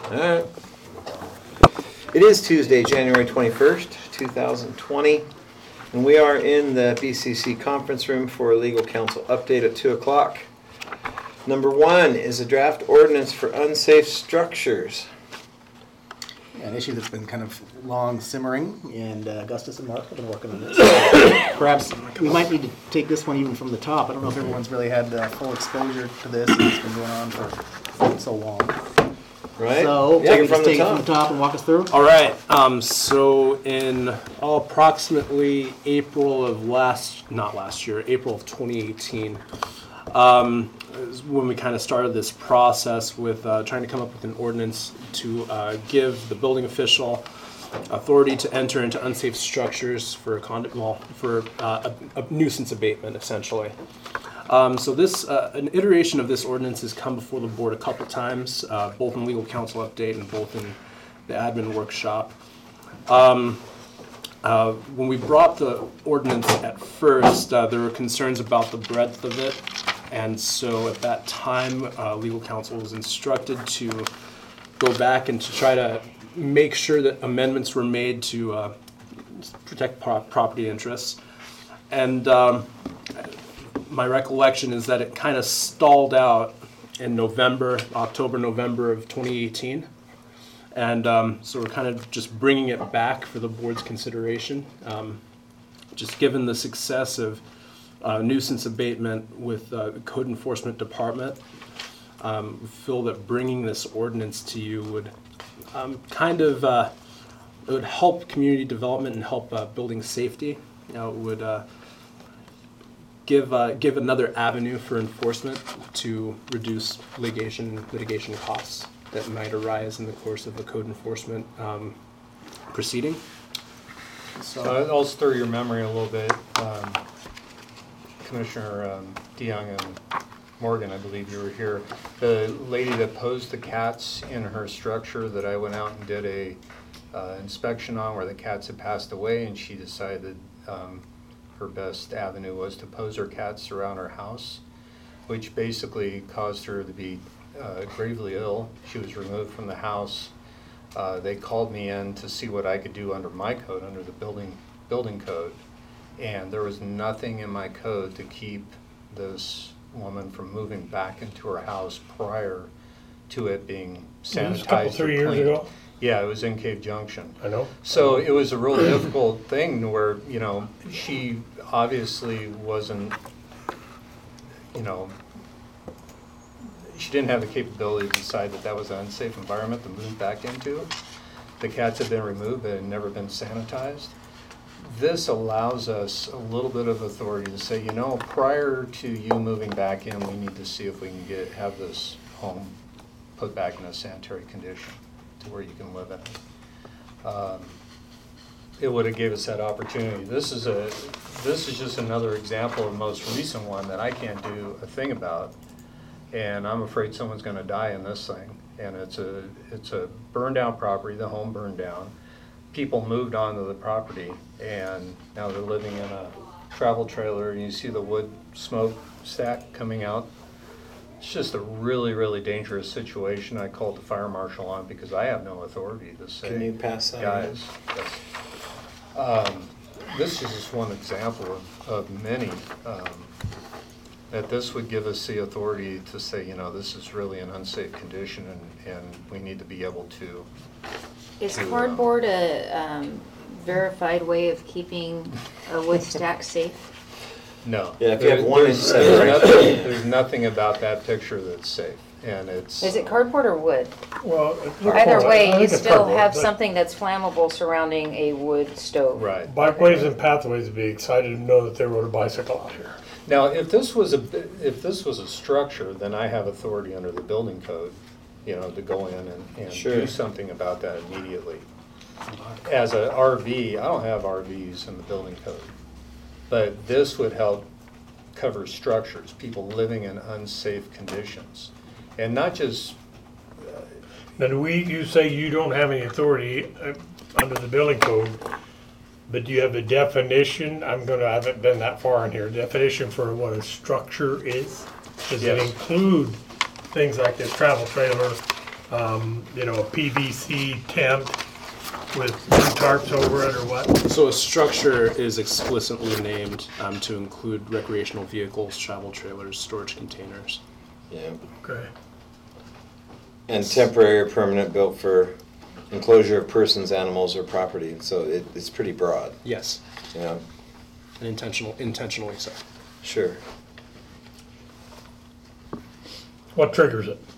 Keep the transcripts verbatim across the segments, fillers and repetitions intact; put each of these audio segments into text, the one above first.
All right. It is Tuesday, January twenty-first, two thousand twenty, and we are in the B C C conference room for a legal counsel update at two o'clock. Number one is a draft ordinance for unsafe structures. An issue that's been kind of long simmering, and uh, Augustus and Mark have been working on this. Perhaps we might need to take this one even from the top. I don't know if everyone's really had uh, full exposure to this, and it's been going on for so long. Right? So, Yeah, take, it from just the take it top. from the top and walk us through. All right. Um, so in oh, approximately April of last, not last year, April of twenty eighteen, um, is when we kind of started this process with uh, trying to come up with an ordinance to uh, give the building official authority to enter into unsafe structures for a condo, well, for uh, a, a nuisance abatement, essentially. Um, so this, uh, an iteration of this ordinance has come before the board a couple times, uh, both in legal counsel update and both in the admin workshop. Um, uh, when we brought the ordinance at first, uh, there were concerns about the breadth of it, and so at that time, uh, legal counsel was instructed to go back and to try to make sure that amendments were made to uh, protect pro- property interests. And um, my recollection is that it kind of stalled out in November, October, November of twenty eighteen. And um, so we're kind of just bringing it back for the board's consideration. Um, just given the success of uh, nuisance abatement with uh, the Code Enforcement Department, um, we feel that bringing this ordinance to you would um, kind of, uh, it would help community development and help uh, building safety. You know, it would uh, give uh, give another avenue for enforcement to reduce litigation litigation costs that might arise in the course of a code enforcement um, proceeding. So I'll stir your memory a little bit. Um, Commissioner um, DeYoung and Morgan, I believe you were here. The lady that posed the cats in her structure that I went out and did a uh, inspection on where the cats had passed away, and she decided um, her best avenue was to pose her cats around her house, which basically caused her to be uh, gravely ill. She was removed from the house. Uh, they called me in to see what I could do under my code, under the building building code, and there was nothing in my code to keep this woman from moving back into her house prior to it being sanitized. It was a couple, three or years cleaned. ago. Yeah, it was in Cave Junction. I know. So it was a real difficult thing where, you know, she obviously wasn't, you know, she didn't have the capability to decide that that was an unsafe environment to move back into. The cats had been removed, but had never been sanitized. This allows us a little bit of authority to say, you know, prior to you moving back in, we need to see if we can get have this home put back in a sanitary condition to where you can live in it. Um, it would have gave us that opportunity. This is a this is just another example of the most recent one that I can't do a thing about, and I'm afraid someone's going to die in this thing. And it's a it's a burned down property. The home burned down. People moved onto the property, and now they're living in a travel trailer, and you see the wood smoke stack coming out. It's just a really, really dangerous situation. I called the fire marshal on because I have no authority to say, Can you pass that guys, yes. Um, this is just one example of, of many, um, that this would give us the authority to say, you know, this is really an unsafe condition, and, and we need to be able to. Is to, cardboard a um, verified way of keeping a wood stack safe? No. Yeah, if you have There- one there's, inch there's separation. nothing, there's nothing about that picture that's safe, and it's. Is it cardboard or wood? Well, it looks Either like- way, I you think it's still cardboard, have but something that's flammable surrounding a wood stove. Right. Bikeways and Pathways would be excited to know that they rode a bicycle out here. Now, if this was a, if this was a structure, then I have authority under the building code, you know, to go in and, and Sure. do something about that immediately. As a R V, I don't have R Vs in the building code, but this would help cover structures, people living in unsafe conditions, and not just. Uh, Now, do we, you say you don't have any authority uh, under the building code, but do you have a definition? I'm gonna, I haven't been that far in here, definition for what a structure is? Does it Yes. include things like this travel trailer um, you know, a P V C tent with two tarps over it or what? So a structure is explicitly named um, to include recreational vehicles, travel trailers, storage containers. Yeah. Okay. And temporary or permanent built for enclosure of persons, animals, or property. So it, it's pretty broad. Yes, Yeah. and intentional, intentionally so. Sure. What triggers it?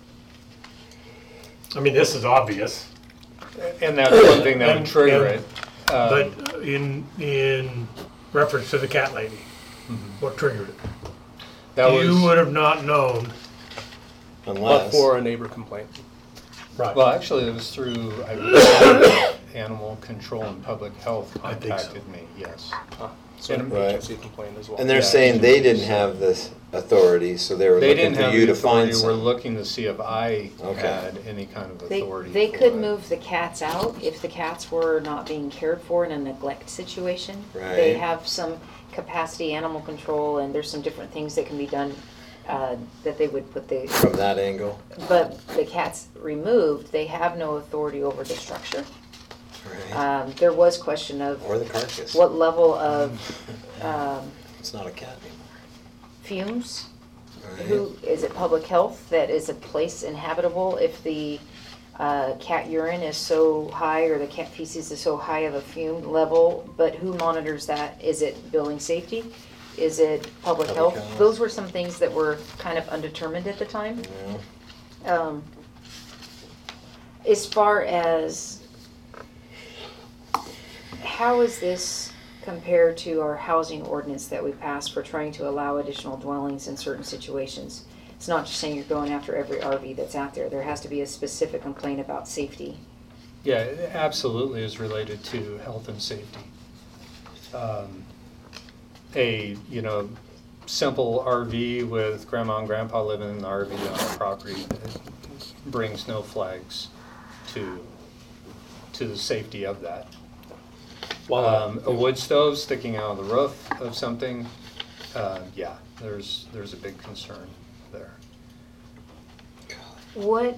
I mean, this is obvious, And that's one thing that would And- trigger and- it. Um, but in, in reference to the cat lady, what triggered it? That You was, would have not known. But Unless. for a neighbor complaint. Right. well, actually, it was through, I believe, Animal Control and Public Health I think so. contacted me, yes. Huh. So an Right. agency complaint as well. And they're Yeah, saying they didn't agencies. have this authority, so they were They looking didn't for have you the to find authority, we're some. looking to see if I Okay. had any kind of They, authority. they for could it. move the cats out if the cats were not being cared for in a neglect situation. They Right. have some capacity animal control and there's some different things that can be done, uh, that they would put the, From that angle. but the cats removed, they have no authority over the structure. Right. Um, there was question of Or the carcass. what level of, um, It's not a cat anymore. fumes. Right. Who, is it public health that is a place inhabitable if the uh, cat urine is so high or the cat feces is so high of a fume level? But who monitors that? Is it building safety? Is it public Public health? health. Those were some things that were kind of undetermined at the time. Yeah. Um, As far as, how is this compared to our housing ordinance that we passed for trying to allow additional dwellings in certain situations? It's not just saying you're going after every R V that's out there. There has to be a specific complaint about safety. Yeah, it absolutely is related to health and safety. Um, A, you know, simple R V with grandma and grandpa living in the R V on the property it brings no flags to, to the safety of that. Well, Um, a wood stove sticking out of the roof of something, uh, yeah, there's, there's a big concern there. What,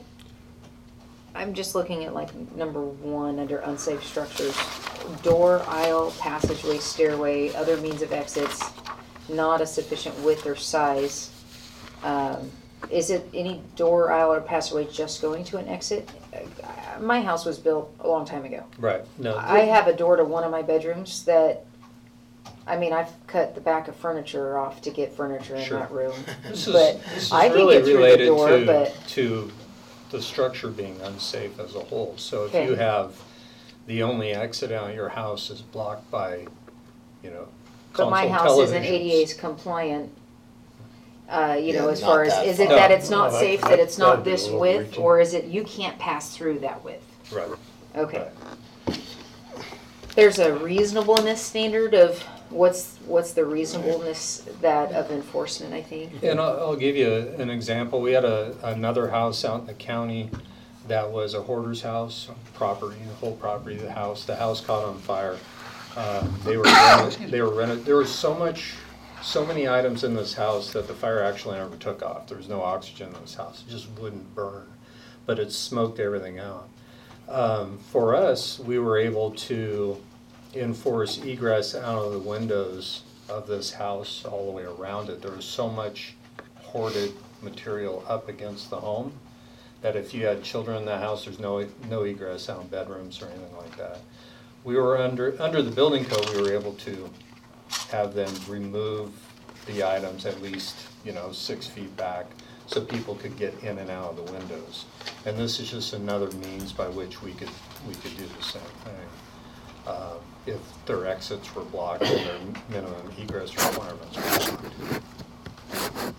I'm just looking at like number one under unsafe structures. Door, aisle, passageway, stairway, other means of exits, not a sufficient width or size. Um, Is it any door, aisle, or passageway just going to an exit? Uh, My house was built a long time ago. Right, no. I have a door to one of my bedrooms that, I mean, I've cut the back of furniture off to get furniture in Sure. that room. This is, But this is I can really get through the related door, to, but- to the structure being unsafe as a whole. So if Okay. you have, the only exit out of your house is blocked by, you know, But my console house isn't televisions. A D A's compliant, uh, you know, Yeah, as not far as, that is it far. that it's No, not that- safe, that- that it's not that'd be a this little width, reaching. or is it you can't pass through that width? Right, Okay. right. There's a reasonableness standard of what's, what's the reasonableness that of enforcement, I think. And I'll, I'll give you a- an example. We had a, another house out in the county that was a hoarder's house, property, the whole property of the house. The house caught on fire. Um, They were, rented- they were rented, there was so much, so many items in this house that the fire actually never took off. There was no oxygen in this house. It just wouldn't burn, but it smoked everything out. Um, For us, we were able to enforce egress out of the windows of this house all the way around it. There was so much hoarded material up against the home that if you had children in the house, there's no, no egress out in bedrooms or anything like that. We were under, under the building code, we were able to have them remove the items at least, you know, six feet back so people could get in and out of the windows. And this is just another means by which we could, we could do the same thing. Uh, if their exits were blocked and their minimum egress requirements were blocked.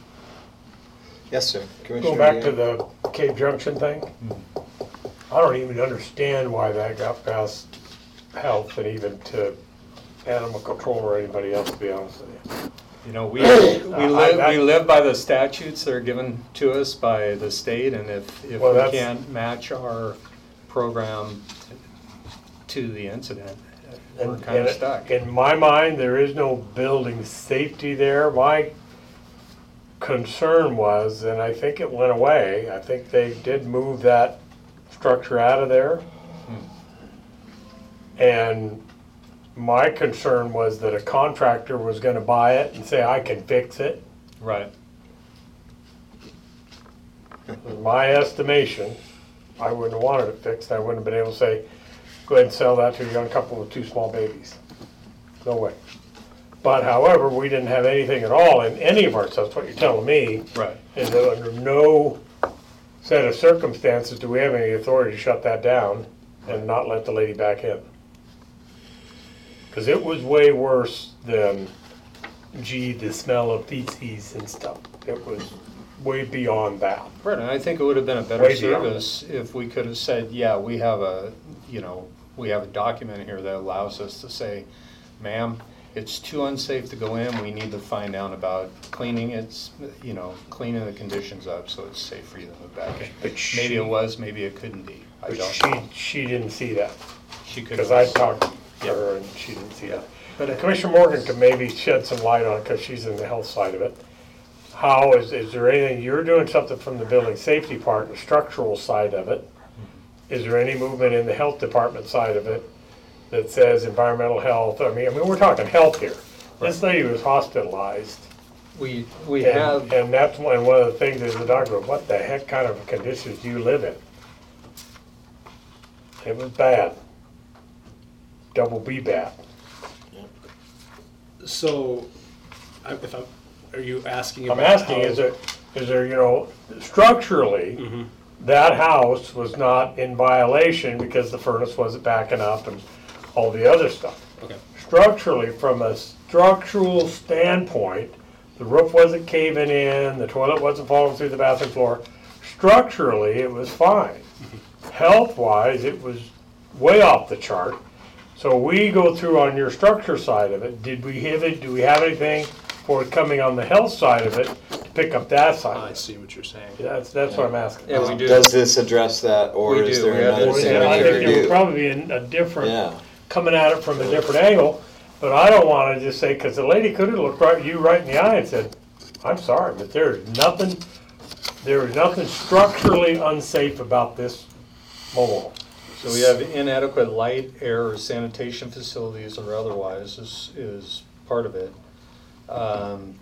Yes, sir. Commissioner Go back to Dean? the Cave Junction thing. I don't even understand why that got past health and even to animal control or anybody else, to be honest with you. You know, we, we live, I- we live by the statutes that are given to us by the state, and if, if Well, we that's- can't match our program to the incident, we're And- kind of and stuck. In my mind, there is no building safety there. My concern was, and I think it went away, I think they did move that structure out of there. And my concern was that a contractor was gonna buy it and say, I can fix it. Right. In my estimation, I wouldn't have wanted it fixed. I wouldn't have been able to say, go ahead and sell that to a young couple with two small babies. No way. But however, we didn't have anything at all in any of our stuff. That's what you're telling me. Right. And that under no set of circumstances do we have any authority to shut that down and not let the lady back in. Because it was way worse than, gee, the smell of feces and stuff. It was way beyond that. Right, and I think it would have been a better Way beyond service if we could have said, yeah, we have a, you know, we have a document here that allows us to say, ma'am, it's too unsafe to go in, we need to find out about cleaning it, you know, cleaning the conditions up so it's safe for you to move back in. But Maybe she- it was, maybe it couldn't be. I But don't she, know. she didn't see that. She could. Because I talked to her and she didn't see that. But it- Commissioner Morgan could maybe shed some light on it because she's in the health side of it. How, is, is there anything, you're doing something from the building safety part, the structural side of it. Is there any movement in the health department side of it that says environmental health? I mean, I mean, we're talking health here. This lady was hospitalized. We, we and- have, And that's one, one of the things is the doctor, goes, what the heck kind of conditions do you live in? It was bad. Double B bad. So, I- if I'm, are you asking I'm about asking, how- is there, is there, you know, structurally, Mm-hmm. that house was not in violation because the furnace wasn't backing up and all the other stuff. Okay. Structurally, from a structural standpoint, the roof wasn't caving in, the toilet wasn't falling through the bathroom floor. Structurally, it was fine. Health-wise, it was way off the chart. So we go through on your structure side of it, did we have it, do we have anything for it coming on the health side of it to pick up that side? I of it? see what you're saying. That's, that's what I'm asking. yeah, we do. Does this address that, or We is do. there We have another this Well, in I our sanitary think it would review? probably be a a different, Yeah, coming at it from a different angle, but I don't wanna just say, cause the lady could have looked right, you right in the eye and said, I'm sorry, but there is nothing, there is nothing structurally unsafe about this mobile home. So we have inadequate light, air, or sanitation facilities or otherwise is, is part of it. Um,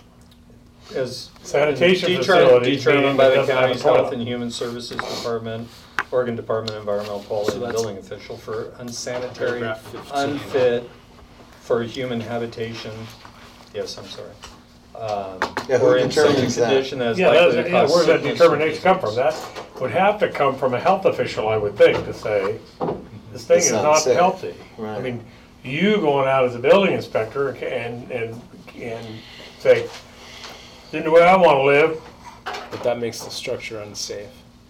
As Sanitation determined- facilities, Determined meaning by it the doesn't have a county's Health toilet. and Human Services Department, Oregon Department of Environmental Quality, So and that's Building Official for unsanitary, paragraph fifteen. unfit for human habitation. Yes, I'm sorry. Um, Yeah, who or in such a determines that? condition as Yeah, likely that's, to yeah, cause where's that sickness or determination come from? disease. That would have to come from a health official, I would think, to say, this thing It's is not not safe. healthy. I Right. mean, you going out as a building inspector and, and, and say, this isn't the way I wanna live, But that makes the structure unsafe.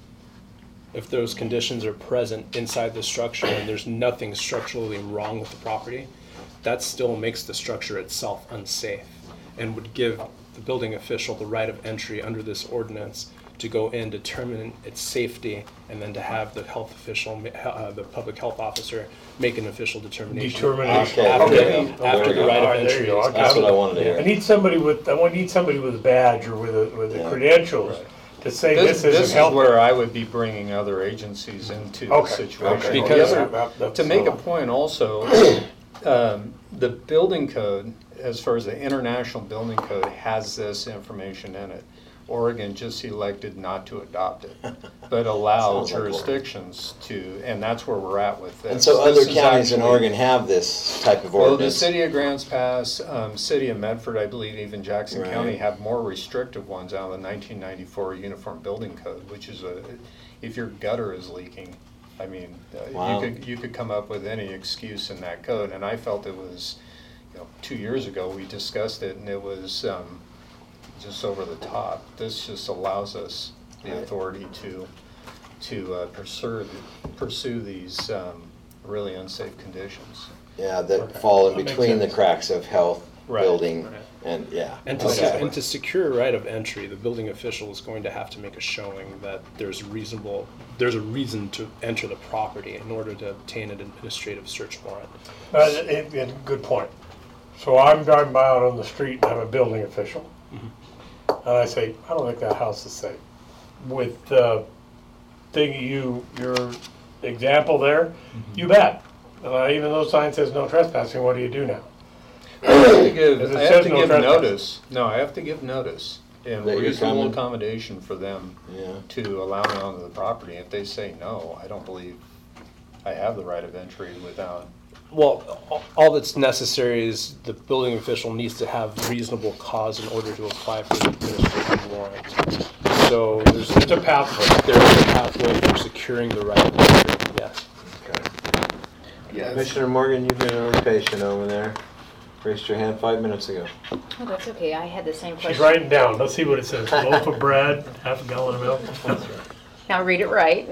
If those conditions are present inside the structure and there's nothing structurally wrong with the property, that still makes the structure itself unsafe and would give the building official the right of entry under this ordinance to go in, determine its safety, and then to have the health official, ma- uh, the public health officer, make an official determination. determination. Okay, After, okay. after There the we right go. of Alright, there entry you go. is. That's what I wanted to I hear. need somebody with, I want, need somebody with a badge or with a, with the Yeah. credentials to say This, this this isn't is healthy. where I would be bringing other agencies into the Okay, situation. okay. Because- The other- That- that's- To make a point also, um, the building code, as far as the international building code, has this information in it. Oregon just elected not to adopt it, but allow Sounds like Oregon. jurisdictions to, and that's where we're at with this. And so This other is counties in actually- Oregon have this type of Well, the ordinance? city of Grants Pass, um, city of Medford, I believe even Jackson Right. County have more restrictive ones out of the nineteen ninety-four Uniform Building Code, which is a, if your gutter is leaking, I mean, uh, Wow. you could, you could come up with any excuse in that code, and I felt it was, you know, two years ago, we discussed it, and it was, um, just over the top. This just allows us the Right. authority to, to uh, pursue, pursue these, um, really unsafe conditions. Yeah, that fall in That makes between the sense. cracks of health, Right. building, Right. and, yeah. And to, Okay. se- and to secure a right of entry, the building official is going to have to make a showing that there's reasonable, there's a reason to enter the property in order to obtain an administrative search warrant. Uh, it, it, good point. So I'm driving by out on the street and have a building official. And I say, I don't think that house is safe. With the thing you, your example there, you bet. Uh, even though sign says no trespassing, what do you do now? I have to give, Because it I have says to no give trespassing. notice, no, I have to give notice and That you're reasonable coming? accommodation for them Yeah. to allow me onto the property. If they say no, I don't believe I have the right of entry without, Well, all- all that's necessary is the building official needs to have reasonable cause in order to apply for the administrative warrant. So there's, It's a pathway. there is a pathway for securing the right of entry, yes. Commissioner Morgan, you've been really patient over there. Raised your hand five minutes ago. Oh, that's okay, I had the same She's question. writing down. Let's see what it says. Loaf of bread, half a gallon of milk. Now read it right.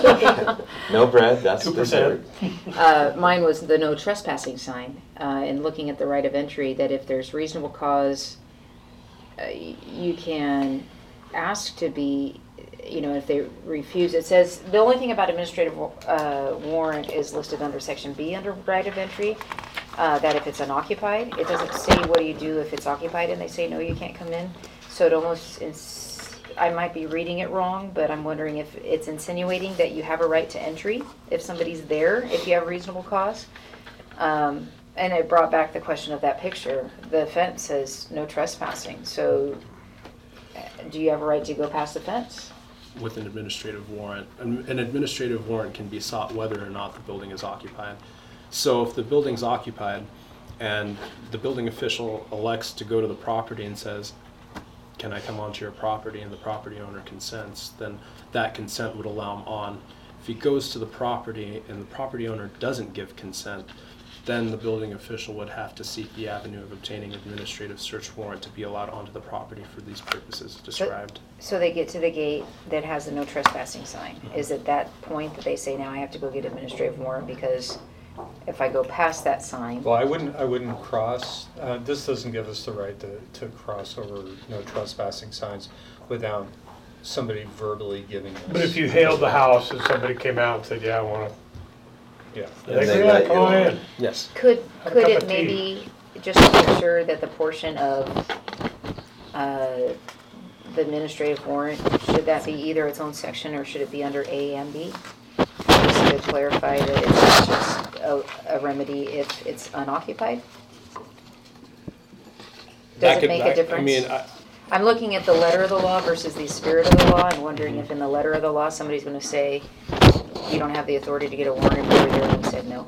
No bread, that's Two dessert. percent. Uh, mine was the no trespassing sign, uh, and looking at the right of entry, that if there's reasonable cause, uh, y- you can ask to be, you know, if they refuse, it says, the only thing about administrative uh, warrant is listed under section B under right of entry, uh, that if it's unoccupied, it doesn't say what do you do if it's occupied and they say, no, you can't come in. So it almost, ins- I might be reading it wrong, but I'm wondering if it's insinuating that you have a right to entry if somebody's there, if you have reasonable cause. Um, and it brought back the question of that picture. The fence says no trespassing, so uh, do you have a right to go past the fence? With an administrative warrant. An an administrative warrant can be sought whether or not the building is occupied. So if the building's occupied and the building official elects to go to the property and says, can I come onto your property, and the property owner consents, then that consent would allow him on. If he goes to the property and the property owner doesn't give consent, then the building official would have to seek the avenue of obtaining an administrative search warrant to be allowed onto the property for these purposes described. So they get to the gate that has the no trespassing sign. Is at that point that they say, now I have to go get administrative warrant because if I go past that sign, well, I wouldn't, I wouldn't cross, uh, this doesn't give us the right to, to cross over no trespassing signs without somebody verbally giving us. But if you hailed the house and somebody came out and said, yeah, I want Yeah. to, And they they say, let yeah, you come on in. in. Yes. could, Have a could cup it of tea. maybe, just to make sure that the portion of uh, the administrative warrant, should that be either its own section or should it be under A and B? Just to clarify that it's not just a, a remedy if it's unoccupied? Does That it could- make that- a difference? I mean, I, I'm looking at the letter of the law versus the spirit of the law and wondering if in the letter of the law, somebody's gonna say, you don't have the authority to get a warrant, and we were there and we said no.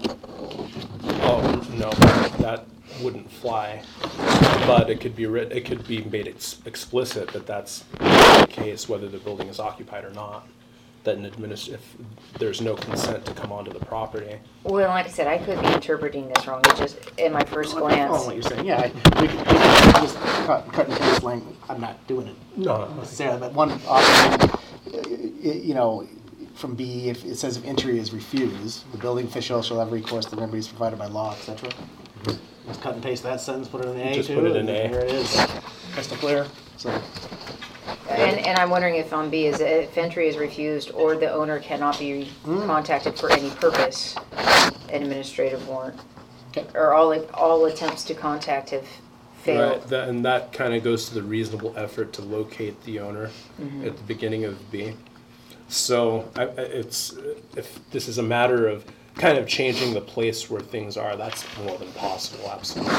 oh, no, that wouldn't fly. But it could be writ, it could be made ex- explicit that that's the case, whether the building is occupied or not. That an adminis, if there's no consent to come onto the property. Well, like I said, I could be interpreting this wrong, it just, in my first I follow glance. what you're saying, yeah, I- we could, we could just cut, cut and paste language, I'm not doing it No, necessarily, but one option, uh, you know, from B, if it says if entry is refused, the building official shall have recourse to remedies provided by law, et cetera. Just cut and paste that sentence, put it in A Just too, put it in and A. There it is, crystal clear, so. And, and I'm wondering if on B is if entry is refused or the owner cannot be contacted for any purpose, administrative warrant. Okay. Or all, all attempts to contact have failed. Right, that, and that kind of goes to the reasonable effort to locate the owner at the beginning of B. So I, I- it's, if this is a matter of kind of changing the place where things are, that's more than possible, absolutely.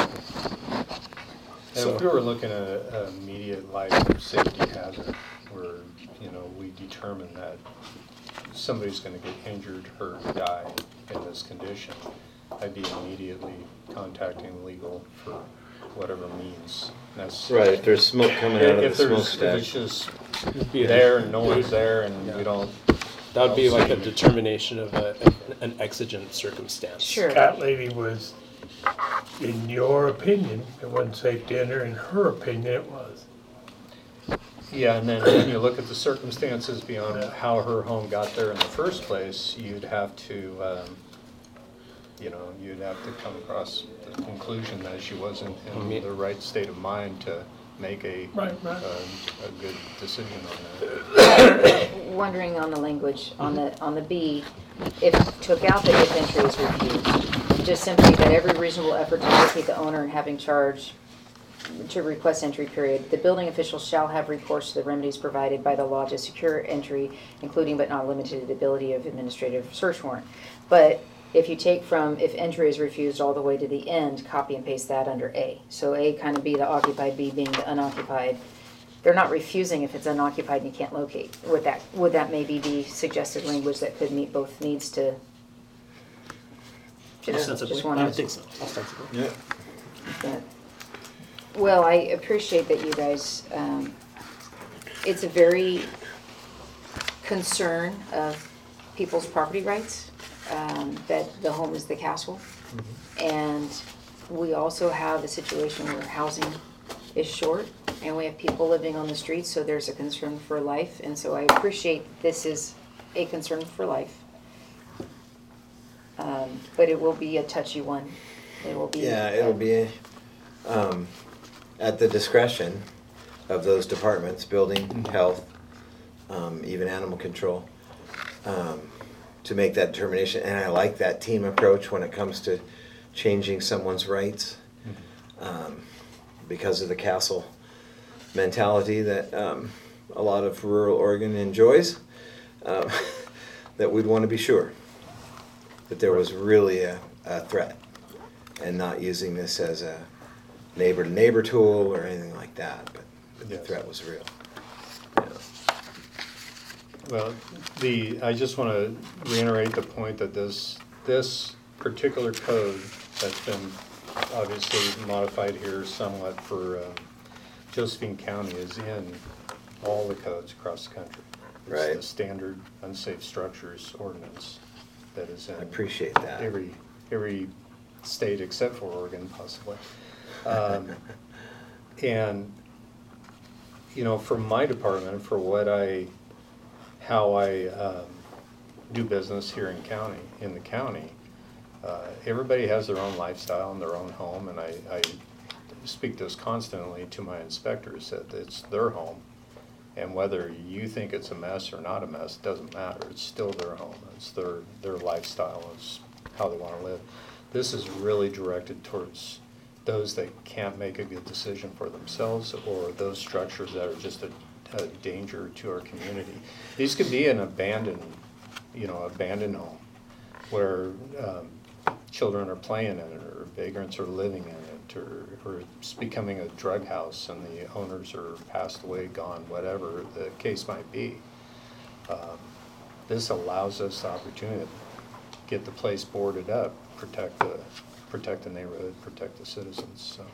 And if we were looking at a- a immediate life safety hazard where, you know, we determine that somebody's gonna get injured, hurt, die in this condition, I'd be immediately contacting legal for whatever means necessary. Right, if there's smoke coming out of If the there's, if smokestack. it's just It'd be a- there and no one's there and we don't, That would be like a determination of a, an exigent circumstance. Sure. Cat lady was, in your opinion, it wasn't safe to enter, in her opinion, it was. yeah, and then when you look at the circumstances beyond how her home got there in the first place, you'd have to, um, you know, you'd have to come across the conclusion that she wasn't in the right state of mind to make a, Right, right. a, a good decision on that. Wondering on the language, on the, on the B, if took out that if entry is refused, just simply that every reasonable effort to locate the owner and having charge to request entry period, the building official shall have recourse to the remedies provided by the law to secure entry, including but not limited to the ability of administrative search warrant. But if you take from, if entry is refused all the way to the end, copy and paste that under A. So A kind of be the occupied, B being the unoccupied. They're not refusing if it's unoccupied and you can't locate. Would that, would that maybe be suggested language that could meet both needs to? Just, Ostensibly. just I wanted would think so, ostensibly. Yeah. that- Well, I appreciate that you guys, um, it's a very concern of people's property rights, um, that the home is the castle. And we also have a situation where housing is short and we have people living on the streets, so there's a concern for life. And so I appreciate this is a concern for life. Um, but it will be a touchy one. It will be. Yeah, it'll be um, at the discretion of those departments, building, health, um, even animal control, um, to make that determination. And I like that team approach when it comes to changing someone's rights, um, because of the castle mentality that um, a lot of rural Oregon enjoys, uh, that we'd want to be sure that there was really a, a threat, and not using this as a neighbor-to-neighbor tool or anything like that, but, but the Yes. threat was real. Well, the, I just want to reiterate the point that this, this particular code that's been obviously modified here somewhat for um, Josephine County is in all the codes across the country. It's Right. the standard unsafe structures ordinance that is in. I appreciate that. Every, every state except for Oregon possibly. Um, And, you know, for my department, for what I, how I um, do business here in county, in the county, uh, everybody has their own lifestyle and their own home, and I, I speak this constantly to my inspectors, that it's their home. And whether you think it's a mess or not a mess, doesn't matter. It's still their home. It's their, their lifestyle. It's how they want to live. This is really directed towards those that can't make a good decision for themselves, or those structures that are just a, a danger to our community. These could be an abandoned, you know, abandoned home where um, children are playing in it, or vagrants are living in it, or, or it's becoming a drug house and the owners are passed away, gone, whatever the case might be. Um, This allows us the opportunity to get the place boarded up, protect the, protect the neighborhood, protect the citizens, so.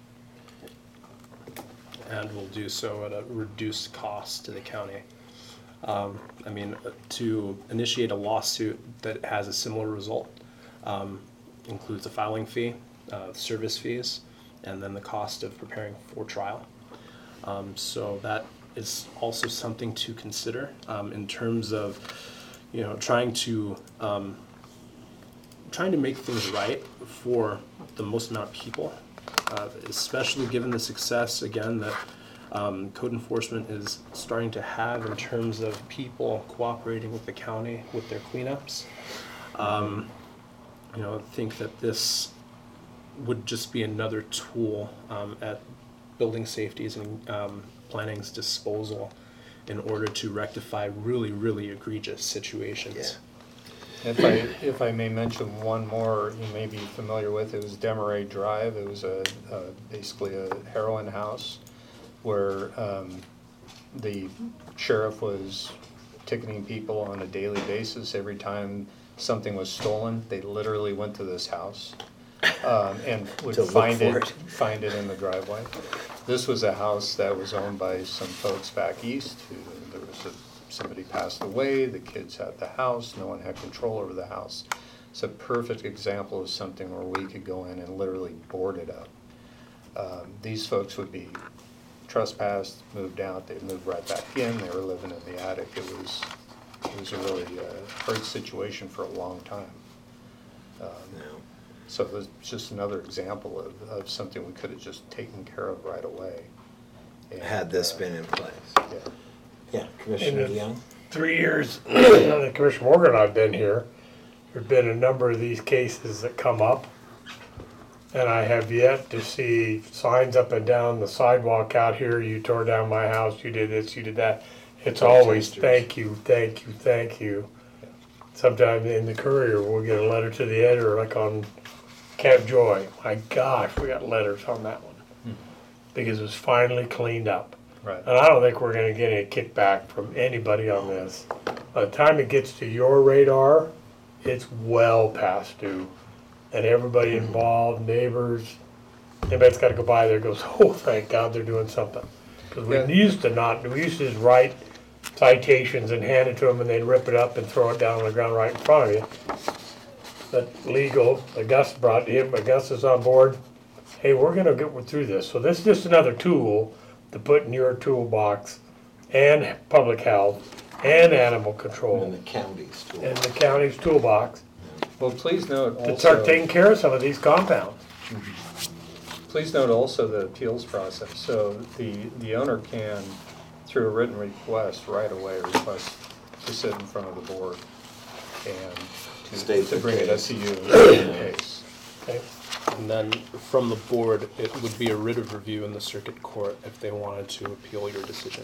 And we'll do so at a reduced cost to the county. Um, I mean, uh, to initiate a lawsuit that has a similar result um, includes a filing fee, uh, service fees, and then the cost of preparing for trial. Um, so that is also something to consider um, in terms of, you know, trying to um, trying to make things right for the most amount of people, uh, especially given the success, again, that um, code enforcement is starting to have in terms of people cooperating with the county with their cleanups. Um, you know, I think that this would just be another tool um, at building safety's and um, planning's disposal in order to rectify really, really egregious situations. If I, if I may mention one more you may be familiar with, it was Demaray Drive. It was a, a basically a heroin house where um, the sheriff was ticketing people on a daily basis. Every time something was stolen, they literally went to this house um, and would To look find for it, it. find it in the driveway. This was a house that was owned by some folks back east who, there was a somebody passed away, the kids had the house, no one had control over the house. It's a perfect example of something where we could go in and literally board it up. Um, these folks would be trespassed, moved out, they'd move right back in, they were living in the attic. It was, it was a really uh, hard situation for a long time. Um, No. So it was just another example of, of something we could have just taken care of right away. And, Had this uh, been in place. Yeah. Yeah, Commissioner And the- Young? Three years that Commissioner Morgan and I've been here, there've been a number of these cases that come up. And I have yet to see signs up and down the sidewalk out here, you tore down my house, you did this, you did that. It's always, thank you, thank you, thank you. Sometime in the Courier, we'll get a letter to the editor, like on Camp Joy. My gosh, we got letters on that one. Because it was finally cleaned up. Right. And I don't think we're gonna get any kickback from anybody on this. By the time it gets to your radar, it's well past due. And everybody involved, neighbors, anybody's gotta go by there goes, oh, thank God they're doing something. Because we Yeah. used to not, we used to just write citations and hand it to them and they'd rip it up and throw it down on the ground right in front of you. But legal, Augusta brought him, Augusta's on board, hey, we're gonna get through this. So this is just another tool to put in your toolbox, and public health, and animal In control, the counties too. in the county's toolbox, Well, please note to start also, taking care of some of these compounds. please note also the appeals process. So the, the owner can, through a written request, right away request to sit in front of the board and to, State to the bring it case. to you in the case. Okay? And then from the board, it would be a writ of review in the circuit court if they wanted to appeal your decision.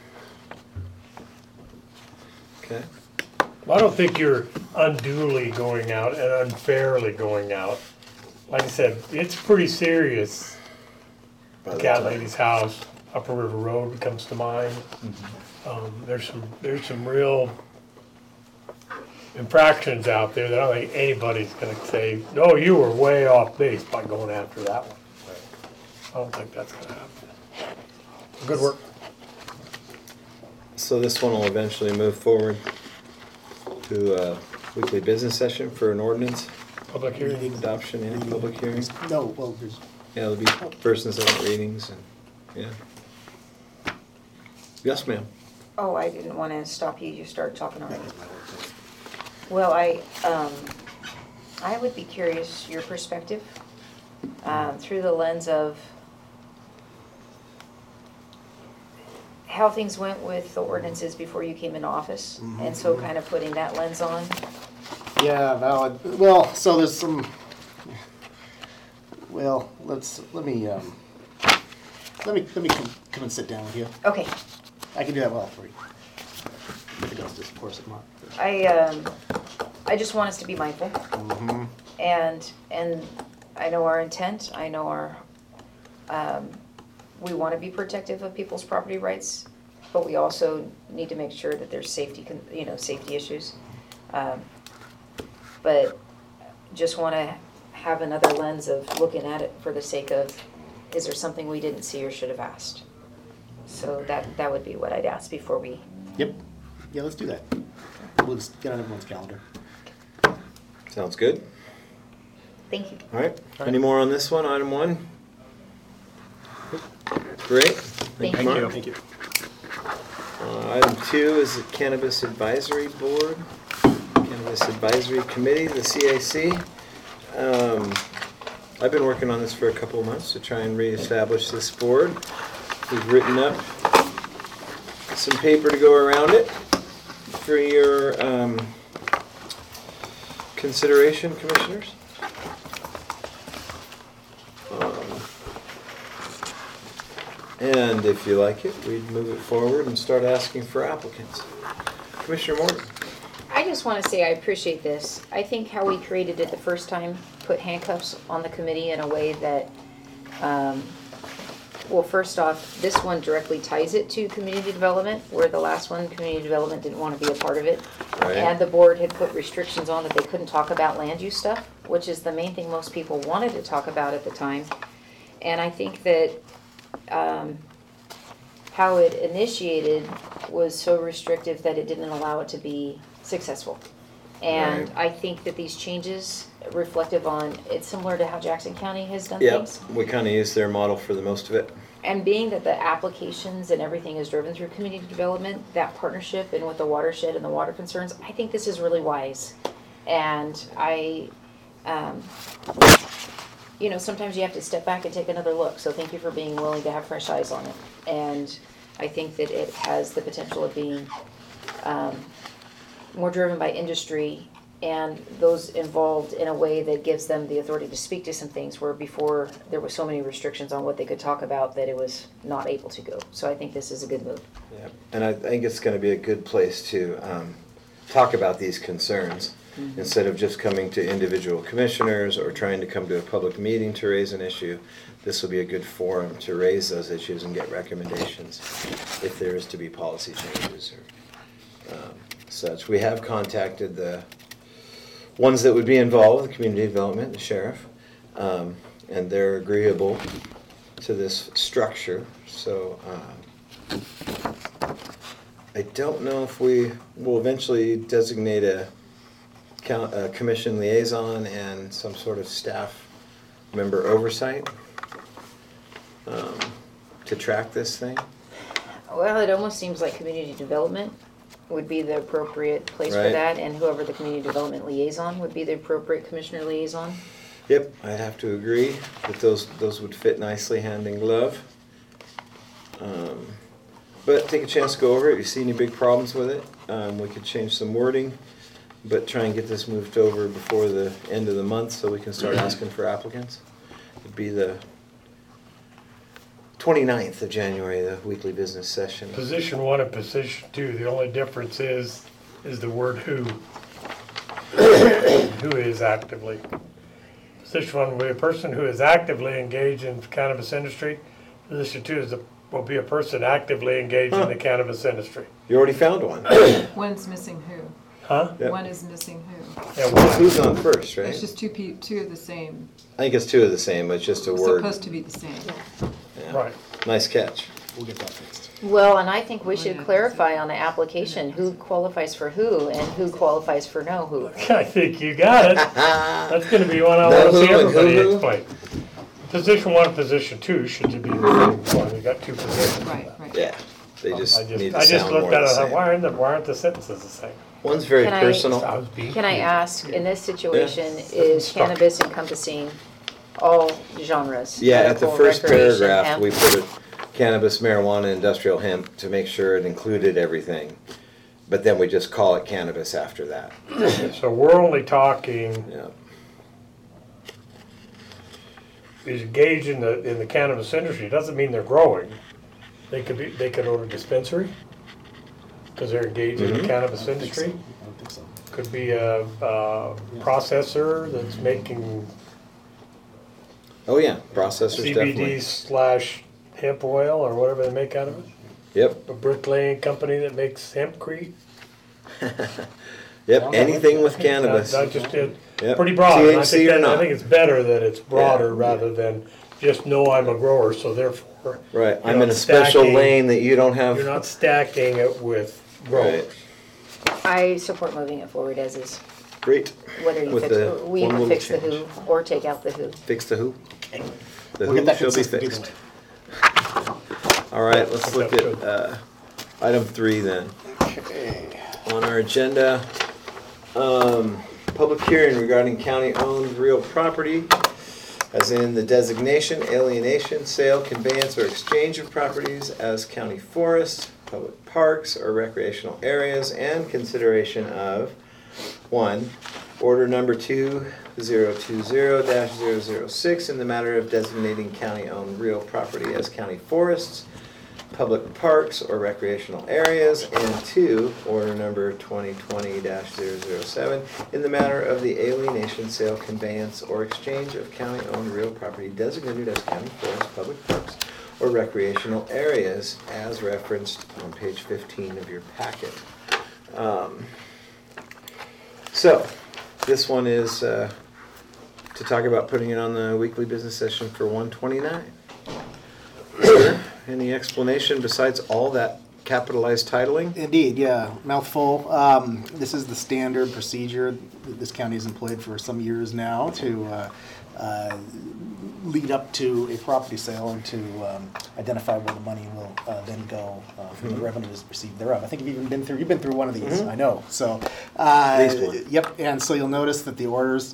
Okay. I don't think you're unduly going out and unfairly going out. Like I said, it's pretty serious. By the Cat time- Lady's house, Upper River Road comes to mind. Um, there's some, there's some real infractions out there that I don't think anybody's gonna say, no, you were way off base by going after that one. I don't think that's gonna happen. Good work. So this one will eventually move forward to a weekly business session for an ordinance Public hearing. adoption and public hearings. No, well, there's, Yeah, there'll be first and second readings and, yeah. Yes, ma'am. Oh, I didn't want to stop you, you started talking already. Well, I, um, I would be curious, your perspective, um, through the lens of how things went with the ordinances before you came into office, and so kind of putting that lens on. yeah, valid. Well, so there's some, well, let's, let me, um, let me, let me come, come and sit down with you. Okay, I can do that well for you. Augustus, of course, Mark. I, um, I just want us to be mindful, Mm-hmm. and, and I know our intent, I know our, um, we want to be protective of people's property rights, but we also need to make sure that there's safety, con- you know, safety issues. Um, But just want to have another lens of looking at it for the sake of, is there something we didn't see or should have asked? So that, that would be what I'd ask before we, Yep. Yeah, let's do that. We'll just get on everyone's calendar. Sounds good. thank you. All right. Any more on this one, item one? Great. Thank you. Mark. Thank you. Uh, Item two is the Cannabis Advisory Board, Cannabis Advisory Committee, the C A C. Um, I've been working on this for a couple of months to try and reestablish this board. We've written up some paper to go around it for your um, consideration, commissioners. Um, And if you like it, we'd move it forward and start asking for applicants. Commissioner Morgan. I just want to say I appreciate this. I think how we created it the first time put handcuffs on the committee in a way that, um, well, first off, this one directly ties it to community development, where the last one, community development, didn't want to be a part of it. Right. And the board had put restrictions on that they couldn't talk about land use stuff, which is the main thing most people wanted to talk about at the time. And I think that um, how it initiated was so restrictive that it didn't allow it to be successful. And Right. I think that these changes reflective on, it's similar to how Jackson County has done Yep, things. we kind of use their model for the most of it. And being that the applications and everything is driven through community development, that partnership and with the watershed and the water concerns, I think this is really wise. And I, um, you know, sometimes you have to step back and take another look. So thank you for being willing to have fresh eyes on it. And I think that it has the potential of being um, more driven by industry and those involved in a way that gives them the authority to speak to some things where before there were so many restrictions on what they could talk about that it was not able to go. So I think this is a good move. Yeah, and I think it's going to be a good place to um, talk about these concerns mm-hmm. instead of just coming to individual commissioners or trying to come to a public meeting to raise an issue. This will be a good forum to raise those issues and get recommendations if there is to be policy changes or um, such. We have contacted the ones that would be involved with community development, the sheriff, um, and they're agreeable to this structure. So um, I don't know if we will eventually designate a, count, a commission liaison and some sort of staff member oversight um, to track this thing. Well, it almost seems like community development would be the appropriate place for Right. that, and whoever the community development liaison would be the appropriate commissioner liaison. Yep, I'd have to agree that those those would fit nicely hand in glove. Um, but take a chance to go over it. If you see any big problems with it, um, we could change some wording, but try and get this moved over before the end of the month so we can start asking for applicants. It'd be the twenty-ninth of January, the weekly business session. Position one and position two, the only difference is, is the word who. Who is actively. Position one will be a person who is actively engaged in cannabis industry. Position two is a, will be a person actively engaged in the cannabis industry. You already found one. One's missing who? Huh? Yep. One is missing who? Yeah, why? Who's on first, right? It's just two pe- two of the same. I think it's two of the same, but it's just a word. Supposed to be the same. Yeah. Right. Nice catch. We'll get that fixed. Well, and I think we Oh, should yeah, clarify on the application who qualifies for who and who qualifies for no who. I think you got it. That's gonna be one I No wanna see who and who everybody who? explain. Position one, position two should be the same one, we got two positions. Right, right. Yeah, they just I need just, to I just sound more looked at the it, I thought, same. why aren't the, why aren't the sentences the same? One's very Can I- personal. Sounds being- Can I ask, in this situation, Yeah. is Structure. cannabis encompassing all genres? Yeah, at the Medical, first recreation, paragraph, hemp? we put it cannabis, marijuana, industrial hemp to make sure it included everything. But then we just call it cannabis after that. So we're only talking, Yeah. is engaged in the, in the cannabis industry, doesn't mean they're growing. They could be, they could own a dispensary, cause they're engaged in the Mhm. cannabis I don't think so. industry. I don't think so. Could be a, a processor that's making Oh yeah, processors C B definitely. D slash hemp oil or whatever they make out of it. Yep, A bricklaying company that makes hempcrete. yep. Anything with cannabis. That just did, Yep. pretty broad. And I T H C think or that, I not. think it's better that it's broader Yeah. rather than just know I'm a grower, so therefore. Right. you're I'm in not a special stacking- lane that you don't have. You're not stacking it with growers. Right. I support moving it forward as is, Great. whether you With fix, the we one either little fix the change. who or take out the who. Fix the who? The We'll get who that shall be consistent either fixed. way. All right, let's look at uh, item three then. On our agenda, um, public hearing regarding county-owned real property, as in the designation, alienation, sale, conveyance, or exchange of properties as county forests, public parks, or recreational areas, and consideration of, one, order number two zero two zero dash zero zero six in the matter of designating county-owned real property as county forests, public parks, or recreational areas, and two, order number twenty twenty dash zero zero seven in the matter of the alienation, sale, conveyance, or exchange of county-owned real property designated as county forests, public parks, or recreational areas, as referenced on page fifteen of your packet. Um, So, this one is uh, to talk about putting it on the weekly business session for one twenty-nine. Sir, any explanation besides all that capitalized titling? Indeed, yeah, mouthful. Um, this is the standard procedure that this county has employed for some years now to uh, uh, lead up to a property sale and to um, identify where the money will uh, then go uh, from the revenues received thereof. I think you've even been through, you've been through one of these, Mhm. I know, so. uh, At least one. Yep, and so you'll notice that the orders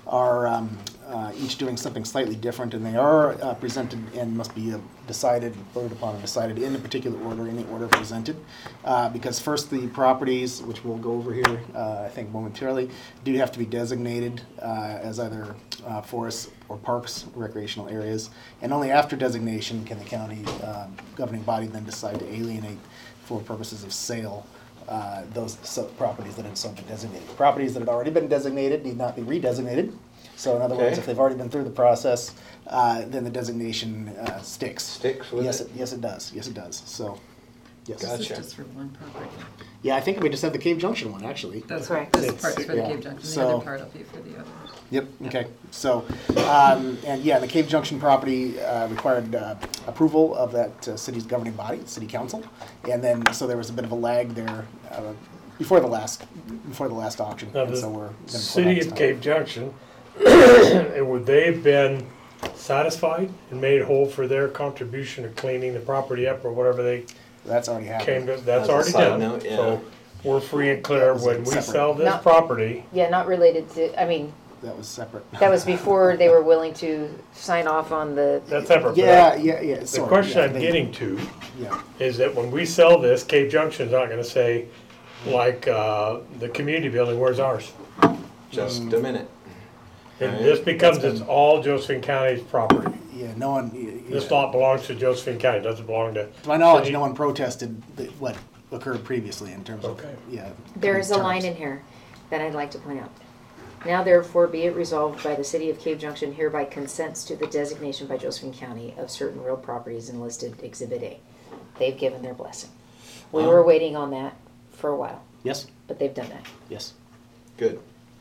are um, uh, each doing something slightly different, and they are uh, presented and must be uh, decided, voted upon and decided in a particular order, in the order presented. Uh, because first, the properties, which we'll go over here, uh, I think momentarily, do have to be designated uh, as either uh, forests or parks, recreational areas, and only after designation can the county uh, governing body then decide to alienate for purposes of sale uh, those sub- properties that had so been designated. Properties that had already been designated need not be redesignated. So in other words, Okay. if they've already been through the process, uh, then the designation uh, sticks. Sticks with Yes, it? yes, it does. Yes, it does. So, yes. Gotcha. This is just for one property. Yeah, I think we just had the Cave Junction one actually. That's Correct. This It's- part's for the yeah. Cave Junction, the So- other part will be for the others. Yep. Okay. So, um, and yeah, the Cave Junction property uh, required uh, approval of that uh, city's governing body, city council, and then so there was a bit of a lag there uh, before the last before the last auction, Now, and so the we're gonna pull out city this of time. Cave Junction, and would they have been satisfied and made whole for their contribution of cleaning the property up or whatever they That's already came happened. to, that's As a already side done. note, yeah. So we're free and clear That was when we separate. sell this Not- property. Yeah, not related to, I mean, That was separate. that was before they were willing to sign off on the, That's separate. but Yeah, yeah, yeah. The sort of, question yeah, I'm they- getting to Yeah. is that when we sell this, Cave Junction's not gonna say, like, uh, the community building, where's ours? Just a minute. And Right. this becomes, That's it's been- all Josephine County's property. Yeah, no one. yeah, This yeah. lot belongs to Josephine County, it doesn't belong to. To my knowledge, city. no one protested the, what occurred previously in terms of Okay. yeah. there is a terms. line in here that I'd like to point out. Now therefore be it resolved by the city of Cave Junction hereby consents to the designation by Josephine County of certain real properties in listed Exhibit A. They've given their blessing. We were waiting on that for a while, Yes. but they've done that. Yes. Good.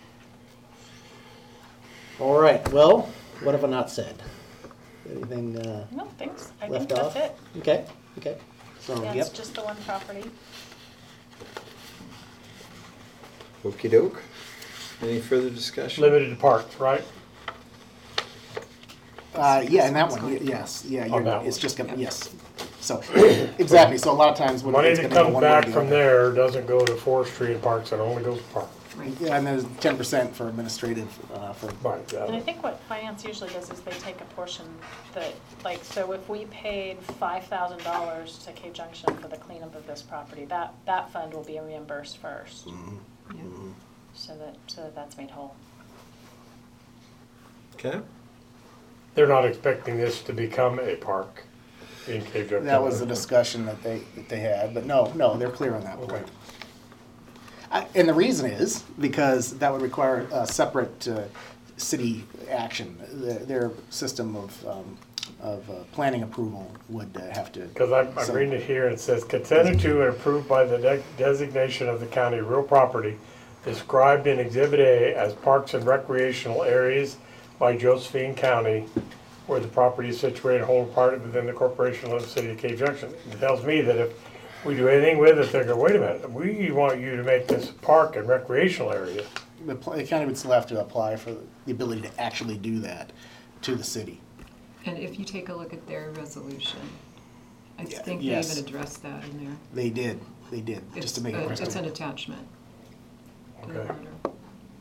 All right. Well, what have I not said? Anything uh, No, thanks. I think left that's off? it. Okay. Okay. So Yeah, yep. it's just the one property. Okey doke. Any further discussion? Limited to parks, right? Uh, yeah, and that one. y- Yes. Yeah. You're, that it's one. just gonna. Yes. So exactly. So a lot of times when Money it's that gonna go comes one way or back the from other. there doesn't go to forestry and parks, it only goes to parks. Yeah, and there's ten percent for administrative uh, for. Right, And I yeah. think what finance usually does is they take a portion that, like, so if we paid five thousand dollars to Cave Junction for the cleanup of this property, that, that fund will be reimbursed first. Mm-hmm. So that, so that that's made whole. Okay. They're not expecting this to become a park in Cave Junction. That was the discussion that they that they had, but no, no, they're clear on that Okay. point. I, and the reason is because that would require a separate uh, city action. The, their system of um, of uh, planning approval would uh, have to. Because I'm, I'm so- reading it here, it says, consented to and approved by the de- designation of the county real property described in Exhibit A as parks and recreational areas by Josephine County, where the property is situated whole or part within the corporation of the city of Cave Junction. It tells me that if we do anything with it, they go, wait a minute, we want you to make this a park and recreational area. The, pl- the county would still have to apply for the ability to actually do that to the city. And if you take a look at their resolution, I Yeah, think they yes. even addressed that in there. They did. They did It's, just to make it uh, crystal. it's an attachment to the Okay. letter.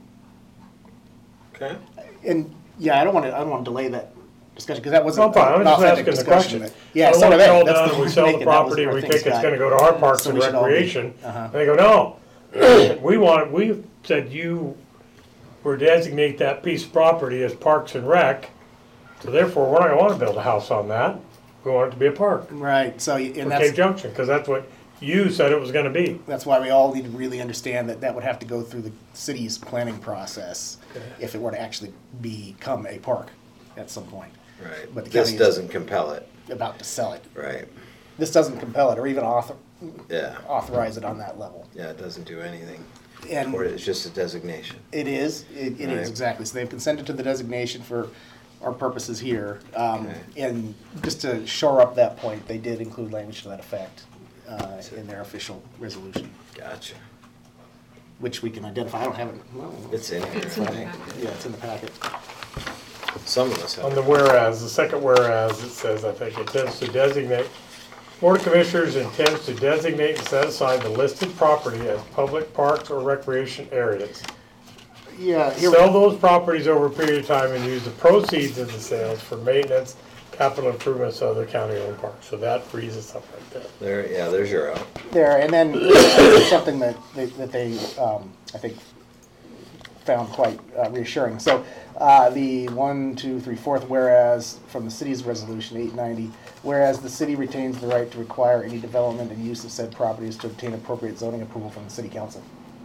Okay. And yeah, I don't want to. I don't want to delay that discussion because that wasn't No, fine, I'm an just authentic asking the discussion. question. Yeah, So so when are it's they. all That's done, the we point sell I'm the making. That was property, our we thing, think it's Scott. gonna go to our parks So and we should all be- recreation. uh-huh. And they go, no, we want, we said you were designate that piece of property as parks and rec, so therefore, we're not gonna wanna build a house on that. We want it to be a park Right. So y- for and Cave that's Junction, cause that's what you said it was gonna be. that's why we all need to really understand that that would have to go through the city's planning process if it were to actually become a park at some point. Right. But the This county is- doesn't compel it. About to sell it. Right. This doesn't compel it or even author, Yeah. authorize it on that level. Yeah, it doesn't do anything. And Or it's just a designation. it is, it, it Right. is exactly. So they've consented to the designation for our purposes here. Um, Okay. And just to shore up that point, they did include language to that effect uh, in their official resolution, Gotcha. which we can identify. I don't have it. Well, It's in here. It's in the I think. packet. Yeah, it's in the packet. Some of us have. On the whereas, the second whereas, it says, I think, intends to designate, Board of Commissioners intends to designate and set aside the listed property as public parks or recreation areas. Yeah, here, Sell those properties over a period of time and use the proceeds of the sales for maintenance, capital improvements of other county-owned parks. So that frees us up right there. There, yeah, there's your out. there, and then this is something that they, that they, um, I think, found quite uh, reassuring. So, uh, the one, two, three, fourth, whereas from the city's resolution eight ninety, whereas the city retains the right to require any development and use of said properties to obtain appropriate zoning approval from the city council.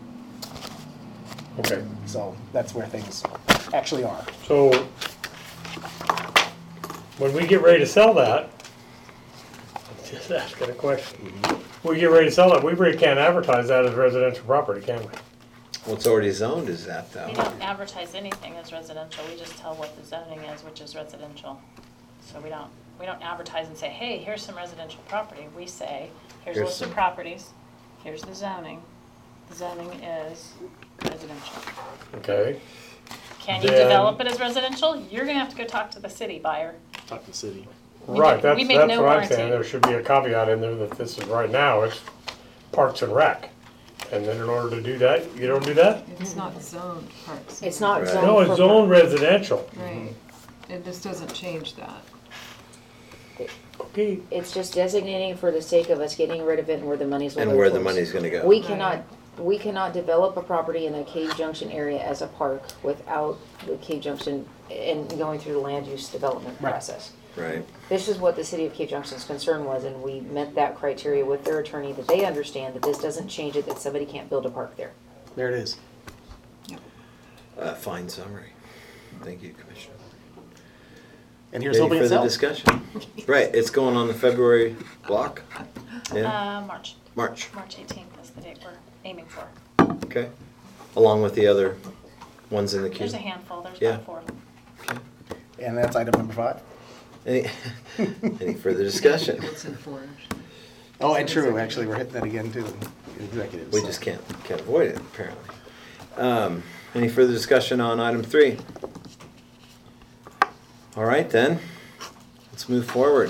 Okay, So that's where things actually are. so when we get ready to sell that, I'm just asking a question. We get ready to sell it, we really can't advertise that as residential property, can we? Well, it's already zoned as that though. We don't advertise anything as residential, we just tell what the zoning is, which is residential. So we don't, we don't advertise and say, hey, here's some residential property. We say, here's a Here's list of some- properties, here's the zoning. The zoning is residential. Okay, Can you Then- develop it as residential? You're gonna have to go talk to the city buyer. Talk to the city. We right, make- that's, we make that's no what I'm saying, warranty. there should be a caveat in there that this is, right now, it's Parks and Rec. And then in order to do that, you don't do that? It's not zoned parks. and It's not Right. zoned No, for it's zone residential. Right. It just doesn't change that. Okay, It's just designating for the sake of us getting rid of it and where the money's. And where the money's gonna go. We cannot, we cannot develop a property in a Cave Junction area as a park without the Cave Junction and going through the land use development Right. process. Right. This is what the city of Cave Junction's concern was, and we met that criteria with their attorney, that they understand that this doesn't change it, that somebody can't build a park there. There it is. Uh, fine summary. Thank you, Commissioner. And here's Ready hoping for it the sells. discussion. Right, it's going on the February block? Yeah, Uh, March, March, March eighteenth is the date we're aiming for. okay. Along with the other ones in the queue. There's a handful, there's Yeah. about four. And that's item number five. Any, any further discussion? What's in four? Oh, and true, actually, we're hitting that again too, in executives. We so. just can't, can't avoid it, apparently. Um, any further discussion on item three? All right, then, let's move forward.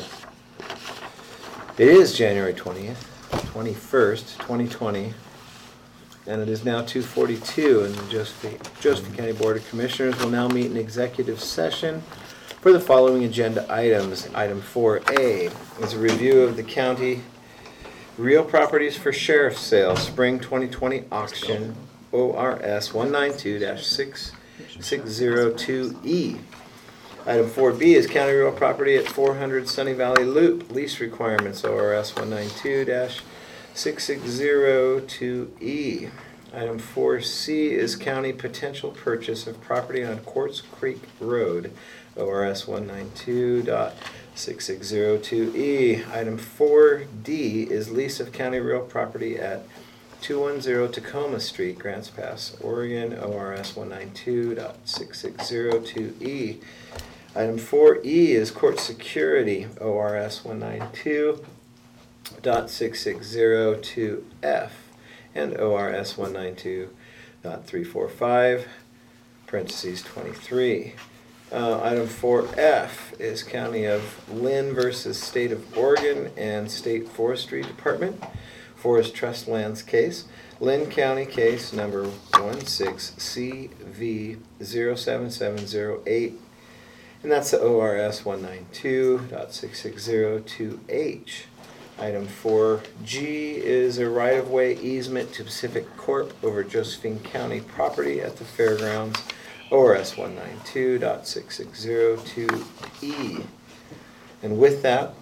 It is January twentieth, twenty-first, twenty twenty, and it is now two forty-two, and the Josephine, Josephine County Board of Commissioners will now meet in executive session for the following agenda items. Item four A is a review of the county real properties for sheriff's sale, spring twenty twenty auction, O R S one nine two dash six six zero two E. Item four B is county real property at four hundred Sunny Valley Loop, lease requirements, O R S one nine two dash six six zero two E. Item four C is county potential purchase of property on Quartz Creek Road, O R S one nine two dash six six zero two E. Item four D is lease of county real property at two one zero Tacoma Street, Grants Pass, Oregon, O R S one nine two dash six six zero two E. Item four E is court security, O R S one nine two dash six six zero two F and O R S one nine two dash three four five, parentheses twenty-three. Uh, item four F is County of Lynn versus State of Oregon and State Forestry Department, Forest Trust Lands case. Lynn County case number one six C V zero seven seven zero eight, and that's the O R S one nine two dash six six zero two H. Item four G is a right-of-way easement to Pacific Corp over Josephine County property at the fairgrounds, O R S one nine two dash six six zero two E. And with that,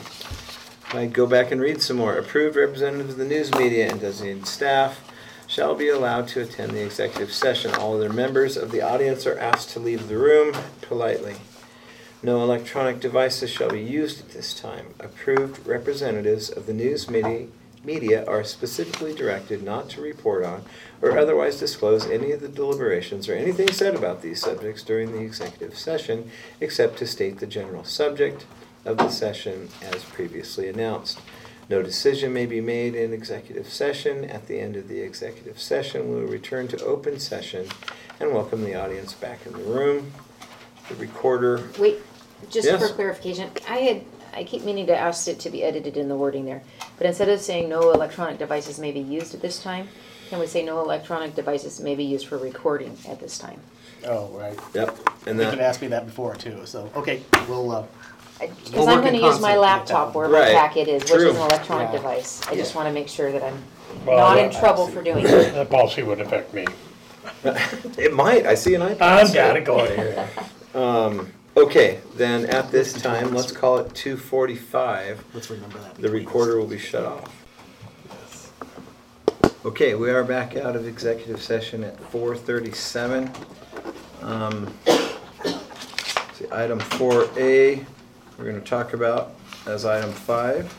I go back and read some more. Approved representatives of the news media and designated staff shall be allowed to attend the executive session. All other members of the audience are asked to leave the room politely. No electronic devices shall be used at this time. Approved representatives of the news media, media are specifically directed not to report on or otherwise disclose any of the deliberations or anything said about these subjects during the executive session, except to state the general subject of the session as previously announced. No decision may be made in executive session. At the end of the executive session, we will return to open session and welcome the audience back in the room. The recorder. Wait, just Yes. for clarification, I had, I keep meaning to ask it to be edited in the wording there, but instead of saying no electronic devices may be used at this time, Can we say no electronic devices may be used for recording at this time? Oh, right. Yep. And You can that, ask me that before too, so, okay, we'll, uh, Because We'll I'm work in gonna use concert my to get laptop that. where my Right. packet is, which True. is an electronic Yeah. device. I just Yeah. wanna make sure that I'm Well, not in that- trouble for doing it. That policy wouldn't affect me. it might, I see an iPad. I've got to go here. Um, okay, then at this time, let's call it two forty-five. let's remember that. The recorder will be shut off. Okay, we are back out of executive session at four thirty-seven. Um, see, item four A, we're gonna talk about as item five.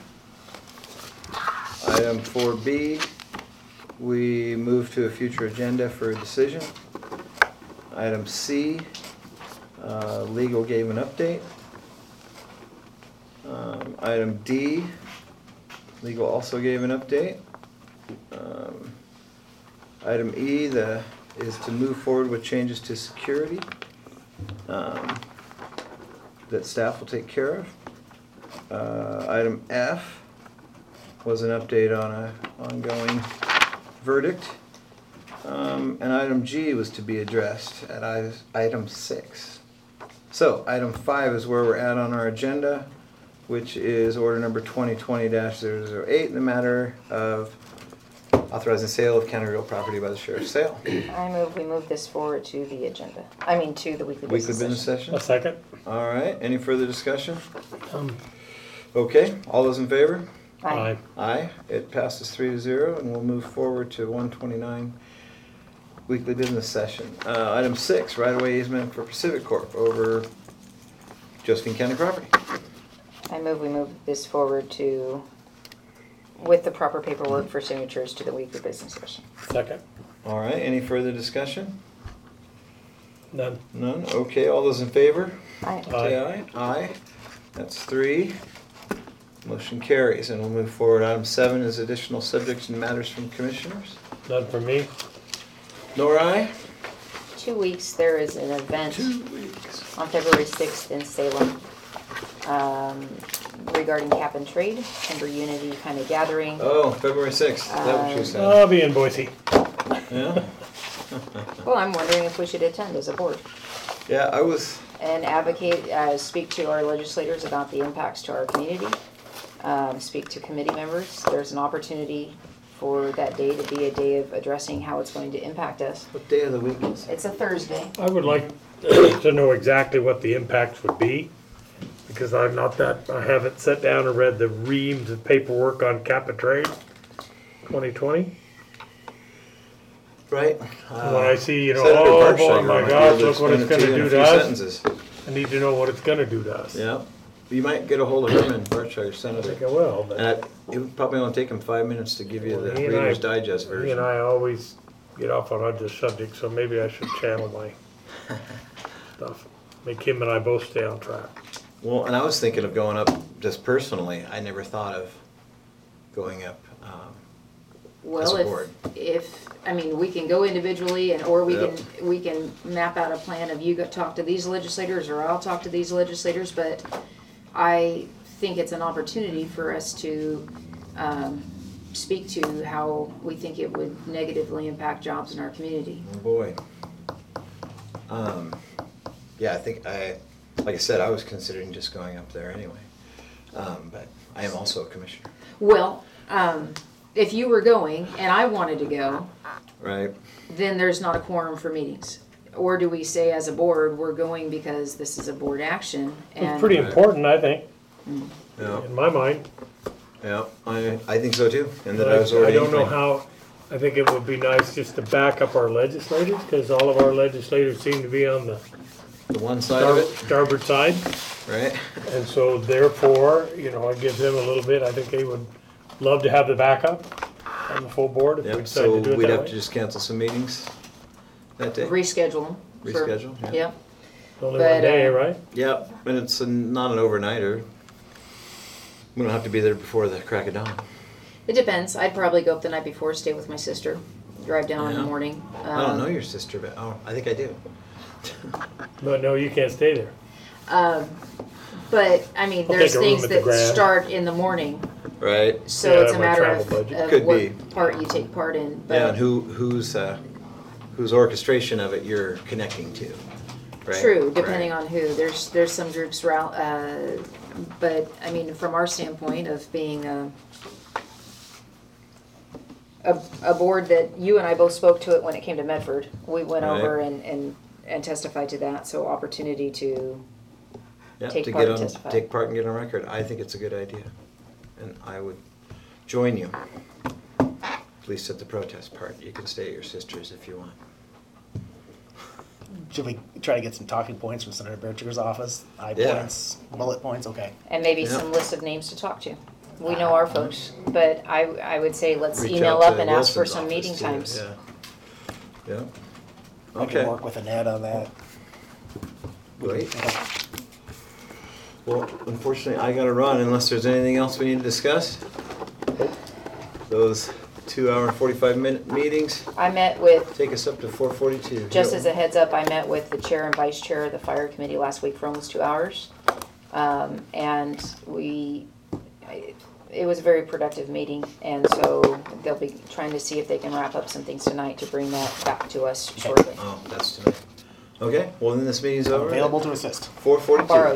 Item four B, we move to a future agenda for a decision. Item C, uh, legal gave an update. Um, item D, legal also gave an update. Um, Item E, the, is to move forward with changes to security um, that staff will take care of. Uh, Item F was an update on a ongoing verdict. Um, And item G was to be addressed at i- item six. So item five is where we're at on our agenda, which is order number twenty twenty dash zero zero eight in the matter of authorizing sale of county real property by the sheriff's sale. I move, we move this forward to the agenda. I mean, to the weekly Weekly business business session. A session? second? All right, any further discussion? Um, Okay, all those in favor? Aye. Aye, it passes three to zero, and we'll move forward to one twenty-nine, weekly business session. Uh, item six, right-of-way easement for Pacific Corp. over Josephine County property. I move, we move this forward to, with the proper paperwork for signatures to the weekly business session. Second? All right, any further discussion? None. None, okay, all those in favor? Aye. Say aye. Aye. That's three. Motion carries, and we'll move forward. Item seven is additional subjects and matters from commissioners. None for me? Nor I? Two weeks, there is an event Two weeks. on February sixth in Salem um, regarding cap and trade, timber unity kind of gathering. Oh, February sixth, is that what you said? I'll be in Boise. Yeah? Well, I'm wondering if we should attend as a board Yeah, I was, and advocate, uh, speak to our legislators about the impacts to our community, um, speak to committee members. There's an opportunity for that day to be a day of addressing how it's going to impact us. what day of the week is it? It's a Thursday. I would like to know exactly what the impacts would be, because I'm not that, I haven't sat down and read the reams of paperwork on cap and trade twenty twenty. Right? When I see, you know, Senator oh Berkshire boy, my might be gosh, able to look what it's explain it gonna you in do a to few us. sentences. I need to know what it's gonna do to us. Yeah. You might get a hold of Herman Berkshire, I Senator. think I will, And but I- it would probably only take him five minutes to give you the Well, he and I- Reader's Digest he and version. I always get off on other subjects, so maybe I should channel my stuff. Make him and I both stay on track. Well, and I was thinking of going up just personally. I never thought of going up. um, Well, As a board. if, if, I mean, we can go individually and, or we Yep. can, we can map out a plan of you go talk to these legislators or I'll talk to these legislators, but I think it's an opportunity for us to, um, speak to how we think it would negatively impact jobs in our community. Oh, boy. Um, Yeah, I think I, like I said, I was considering just going up there anyway. Um, But I am also a commissioner, Well, um, if you were going and I wanted to go, right? then there's not a quorum for meetings. Or do we say as a board, we're going because this is a board action? It's and pretty important, I think, Yeah, in my mind. yeah, I, I think so too. And that But I was already. I don't know inclined. how, I think it would be nice just to back up our legislators, because all of our legislators seem to be on the The one side of star- it, starboard side. right? And so therefore, you know, I give them a little bit, I think they would love to have the backup on the full board if we Yep, decide so to do it we'd that have way. to just cancel some meetings that day. reschedule them. for- Reschedule, yeah. Yep. Only but, one day, uh, right? Yep, and it's a, not an overnighter. We don't have to be there before the crack of dawn. It depends. I'd probably go up the night before, stay with my sister, drive down in the Yeah. morning. I don't know Um, your sister, but, oh, I think I do. But no, you can't stay there. Um, But, I mean, I'll there's take a room things at the that Grand. start in the morning, Right? so Yeah, it's a my matter travel of, budget. of Could what be. part you take part in. Yeah, But and who, whose, uh, whose orchestration of it you're connecting to, right? True, depending Right. on who. There's, there's some groups around, uh, but, I mean, from our standpoint of being a, a, a board that you and I both spoke to it when it came to Medford. We went Right. over and, and, and testified to that, so opportunity to, Yeah, take to part get and on, testify. take part and get on record. I think it's a good idea. And I would join you. At least at the protest part. You can stay at your sister's if you want. Should we try to get some talking points from Senator Berchiger's office? High Yeah. points, bullet points, okay. and maybe Yeah. some list of names to talk to. We know our folks, but I, I would say let's Reach email out up to and ask for Wilson's some office, meeting too. times. Yeah. Yeah. I Okay. can work with Annette on that. Great. Well, unfortunately, I gotta run unless there's anything else we need to discuss. Those two hour and forty-five minute meetings I met with take us up to four forty-two. Just as a heads up, I met with the chair and vice chair of the fire committee last week for almost two hours. Um, and we, I- it was a very productive meeting, and so they'll be trying to see if they can wrap up some things tonight to bring that back to us shortly. Oh, that's tonight. Okay, well then this meeting's over. Available to assist. Four forty-two. Borrow